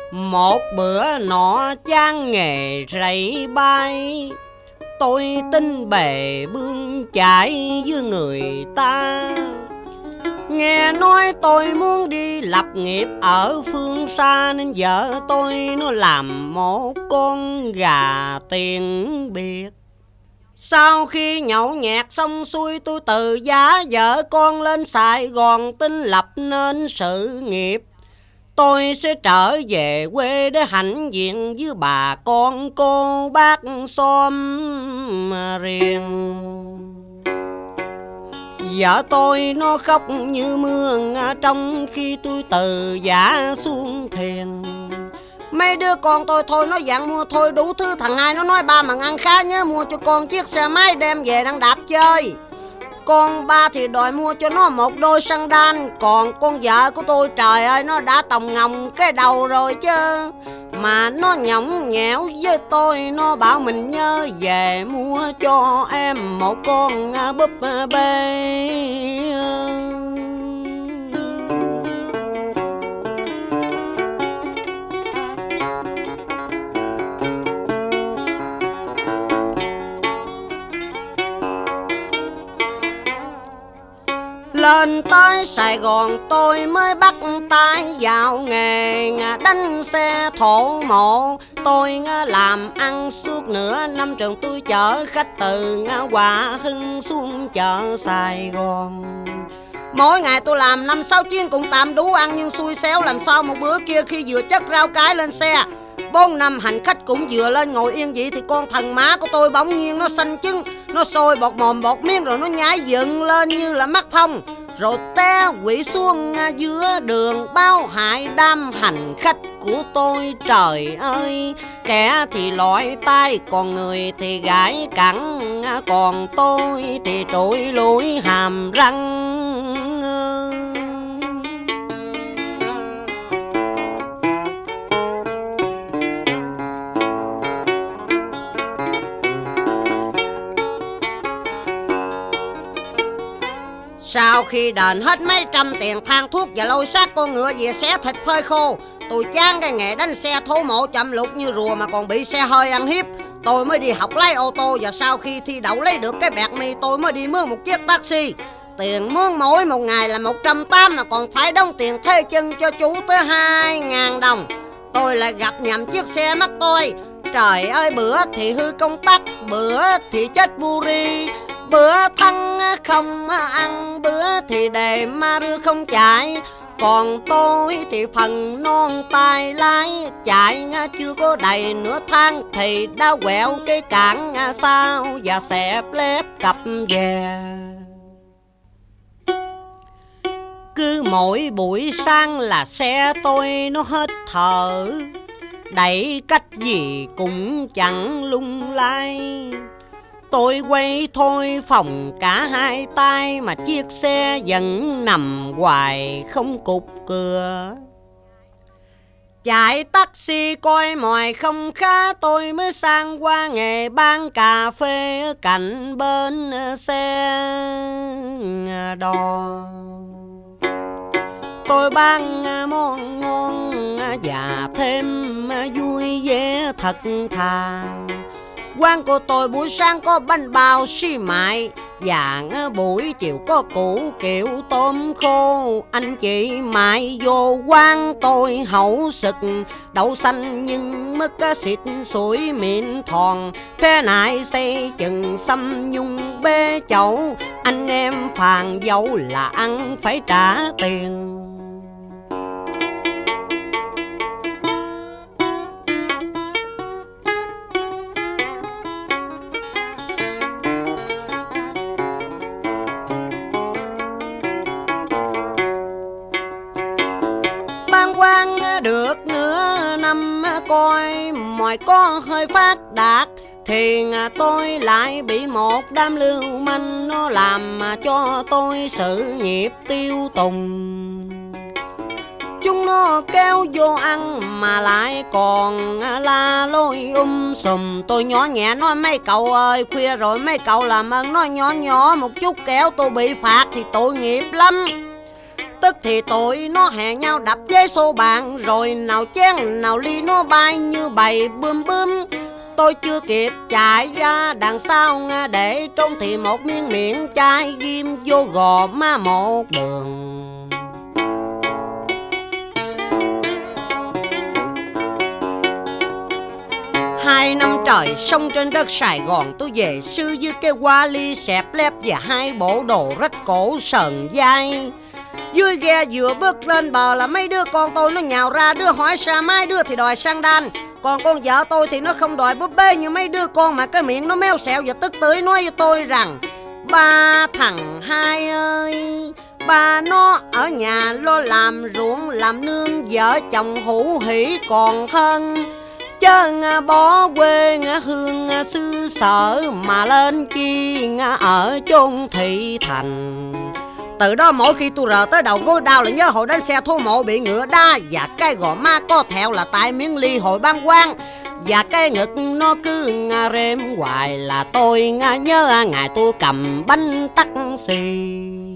Một bữa nọ chán nghề rẫy bay, tôi tin bề bươn chải với người ta. Nghe nói tôi muốn đi lập nghiệp ở phương xa, nên vợ tôi nó làm một con gà tiền biệt. Sau khi nhậu nhẹt xong xuôi, tôi từ giá vợ con lên Sài Gòn, tính lập nên sự nghiệp. Tôi sẽ trở về quê để hãnh diện với bà con cô bác xóm riêng. Vợ tôi nó khóc như mưa trong khi tôi từ giả xuống thuyền. Mấy đứa con tôi thôi nó dặn mua thôi đủ thứ. Thằng hai nó nói ba mà ăn khá nhớ mua cho con chiếc xe máy đem về đang đạp chơi. Con ba thì đòi mua cho nó một đôi sandal. Còn con vợ của tôi trời ơi, nó đã tòng ngồng cái đầu rồi chứ. Mà nó nhõng nhẽo với tôi, nó bảo mình nhớ về mua cho em một con búp bê. Lên tới Sài Gòn tôi mới bắt tay vào nghề đánh xe thổ mộ. Tôi làm ăn suốt nửa năm trường, tôi chở khách từ Hòa Hưng xuống chợ Sài Gòn. Mỗi ngày tôi làm 5-6 chuyến cũng tạm đủ ăn, nhưng xui xéo làm sao một bữa kia khi vừa chất rau cái lên xe, 4-5 hành khách cũng vừa lên ngồi yên vậy, thì con thần má của tôi bỗng nhiên nó xanh trứng, nó sôi bọt mồm bọt miếng, rồi nó nhảy dựng lên như là mắt thông, rồi té quỵ xuống giữa đường, báo hại đám hành khách của tôi. Trời ơi, kẻ thì lọi tay, còn người thì gãi cẳng, còn tôi thì trụi lủi hàm răng. Sau khi đền hết mấy trăm tiền than thuốc và lôi xác con ngựa về xé thịt phơi khô, tôi chán cái nghề đánh xe thố mộ chậm lụt như rùa mà còn bị xe hơi ăn hiếp. Tôi mới đi học lái ô tô, và sau khi thi đậu lấy được cái bẹt mi, tôi mới đi mướn một chiếc taxi. Tiền mướn mỗi một ngày là 180, mà còn phải đóng tiền thuê chân cho chủ tới 2.000 đồng. Tôi lại gặp nhầm chiếc xe mất tôi. Trời ơi, bữa thì hư công tắc, bữa thì chết buri, bữa thăng không ăn, bữa thì đề ma rưa không chạy. Còn tôi thì phần non tay lái, chạy chưa có đầy nửa tháng thì đã quẹo cái cản sau và xẹp lép cặp về. Cứ mỗi buổi sáng là xe tôi nó hết thở, đẩy cách gì cũng chẳng lung lay. Tôi quay thôi phòng cả hai tay, mà chiếc xe vẫn nằm hoài không cục cửa. Chạy taxi coi mòi không khá, tôi mới sang qua nghề bán cà phê ở cạnh bến xe đò. Tôi bán món ngon và thêm vui vẻ thật thà. Quán của tôi buổi sáng có bánh bao xi mại, và buổi chiều có củ kiểu tôm khô. Anh chị mãi vô quán tôi hậu sực, đậu xanh nhưng mất xịt sủi mịn thòn. Thế nại xây chừng xăm nhung bê chậu, anh em phàn dẫu là ăn phải trả tiền. Được nửa năm coi mòi có hơi phát đạt, thì tôi lại bị một đám lưu manh nó làm cho tôi sự nghiệp tiêu tùng. Chúng nó kéo vô ăn mà lại còn la lối sùm. Tôi nhỏ nhẹ nói mấy cậu ơi, khuya rồi mấy cậu làm ơn nói nhỏ nhỏ một chút, kéo tôi bị phạt thì tội nghiệp lắm. Tức thì tụi nó hẹn nhau đập với số bạn, rồi nào chén nào ly nó bay như bầy bươm bướm. Tôi chưa kịp chạy ra đằng sau để trốn thì một miếng miệng chai ghim vô gò má một đường. 2 năm trời sống trên đất Sài Gòn, tôi về sư với cái qua ly xẹp lép và 2 bộ đồ rách cổ sờn dai. Dưới ghe vừa bước lên bờ là mấy đứa con tôi nó nhào ra, đứa hỏi sa mai, đứa thì đòi sang đan. Còn con vợ tôi thì nó không đòi búp bê như mấy đứa con, mà cái miệng nó méo xẹo và tức tưởi nói với tôi rằng: ba thằng hai ơi, ba nó ở nhà lo làm ruộng làm nương, vợ chồng hữu hỉ còn hơn. Chớ bỏ quê hương xứ sở mà lên chi ở chốn thị thành. Từ đó mỗi khi tôi rờ tới đầu gối đau là nhớ hồi đánh xe thô mộ bị ngựa đa, và cái gò má có thẹo là tại miếng ly hồi ban quan, và cái ngực nó cứ rêm hoài là tôi nhớ ngày tôi cầm bánh taxi.